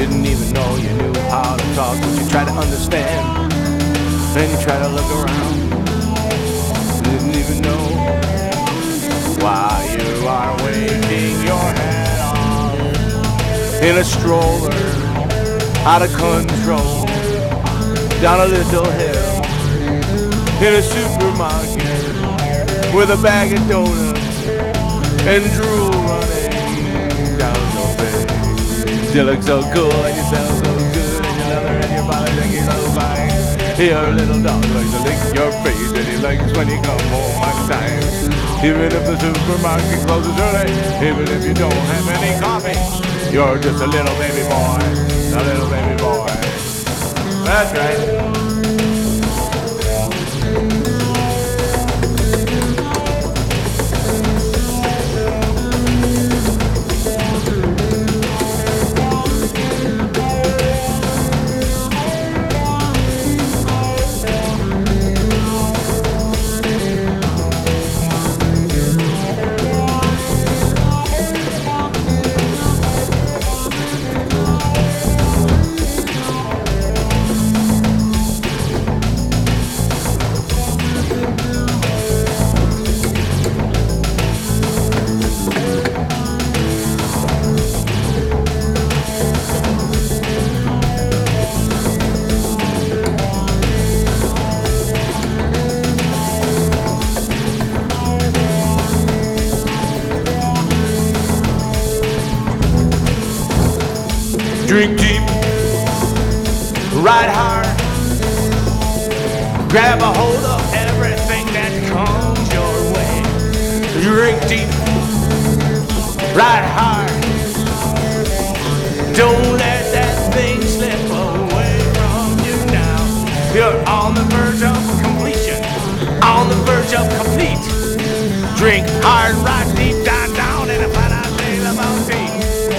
Didn't even know you knew how to talk, but you try to understand. Then you try to look around. Didn't even know why you are waving your head off in a stroller, out of control, down a little hill, in a supermarket with a bag of donuts and drool running down your face. You look so cool and you sound so good and your leather and your body like you're so fine. Your little dog likes to lick your face and he likes when you come home on time. Even if the supermarket closes early, even if you don't have any coffee, you're just a little baby boy, a little baby boy. That's right. Drink deep, ride hard, grab a hold of everything that comes your way. Drink deep, ride hard, don't let that thing slip away from you now. You're on the verge of completion, on the verge of complete. Drink hard, ride deep, down, down, and if I not say the mountain.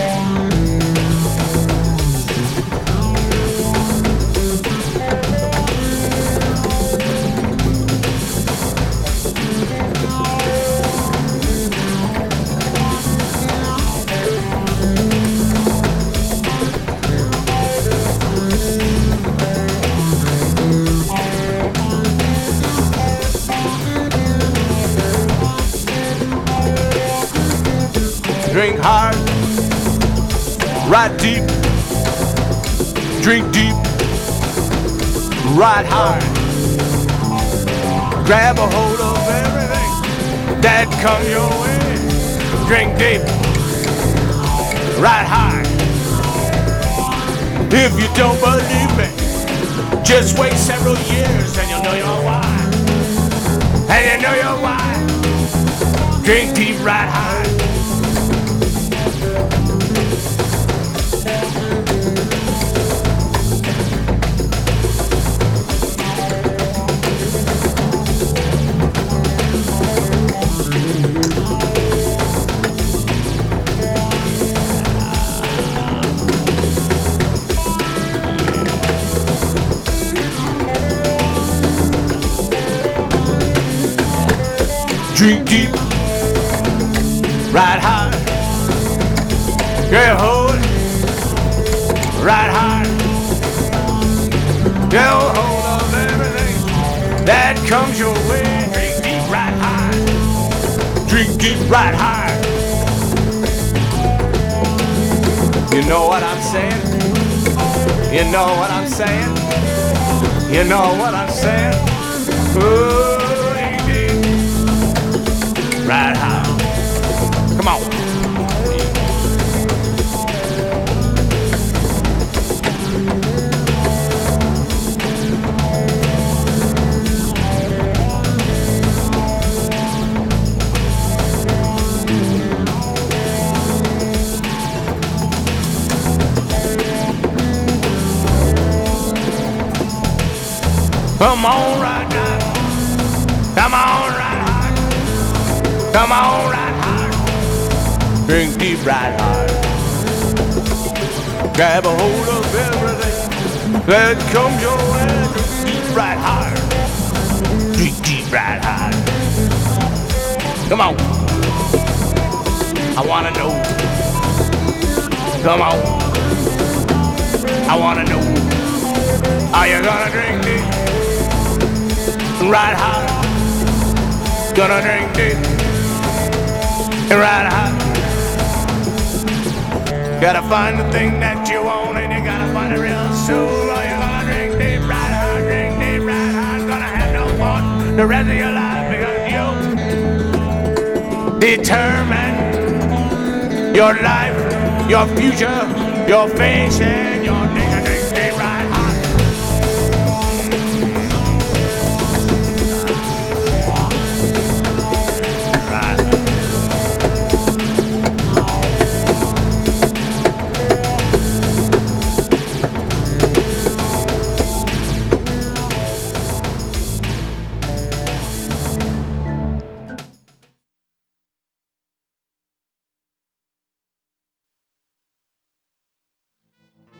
Drink hard, ride deep, drink deep, ride hard, grab a hold of everything that comes your way. Drink deep, ride hard. If you don't believe me, just wait several years and you'll know your why. And you know your why. Drink deep, ride hard. Drink deep, ride hard, get hold, ride hard, get hold of everything that comes your way. Drink deep, ride hard, drink deep, ride hard. You know what I'm saying? You know what I'm saying? You know what I'm saying? Ooh. Ride hard. Come on. Come on, ride hard. Come on, ride hard. Come on, ride hard. Drink deep, ride hard. Grab a hold of everything that comes your way. Drink deep, ride hard. Drink deep, ride hard. Come on. I wanna know. Come on. I wanna know, are you gonna drink deep? Ride hard. Gonna drink deep and ride hard. Gotta find the thing that you want and you gotta find it real soon. Are you gonna drink deep, ride hard, drink deep, ride hard? Gonna have no fun the rest of your life because you determine your life, your future, your fate.